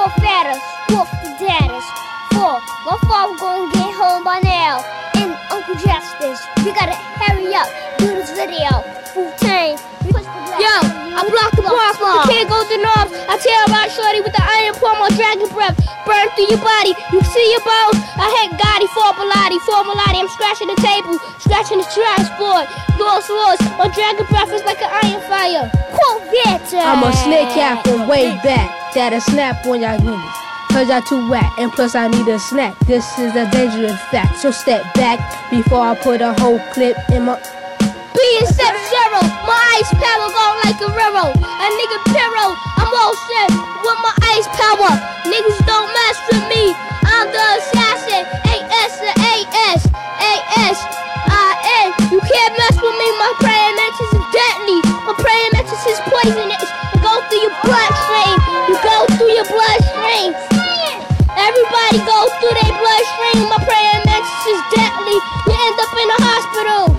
Four fatters, wolf the dadders. Four, my father gonna get home by now. And Uncle Justice, we gotta hurry up, do this video. Wu-Tang, yo, I blocked the box with the kid golden arms. I tear about shorty with the iron palm on dragon breath. Burn through your body, you see your bones. I hit Gotti, four Bilotti. I'm scratching the table, scratching the trash board. Lost, my dragon breath is like an iron fire. I'm a snake cat from way back. That'll snap on y'all niggas. Cause y'all too whack, and plus I need a snack. This is a dangerous fact, so step back before I put a whole clip in my... Being step zero, my ice power go like a railroad. A nigga pyro, I'm all set with my ice power. Niggas don't mess with me, I'm the assassin. A-S to A-S, A-S-I-N. You can't mess with me, my praying mantis is deadly. My praying mantis is poisonous. It go through your bloodstream, you go through your bloodstream. Everybody go through their bloodstream. My praying mantis is deadly. You end up in the hospital.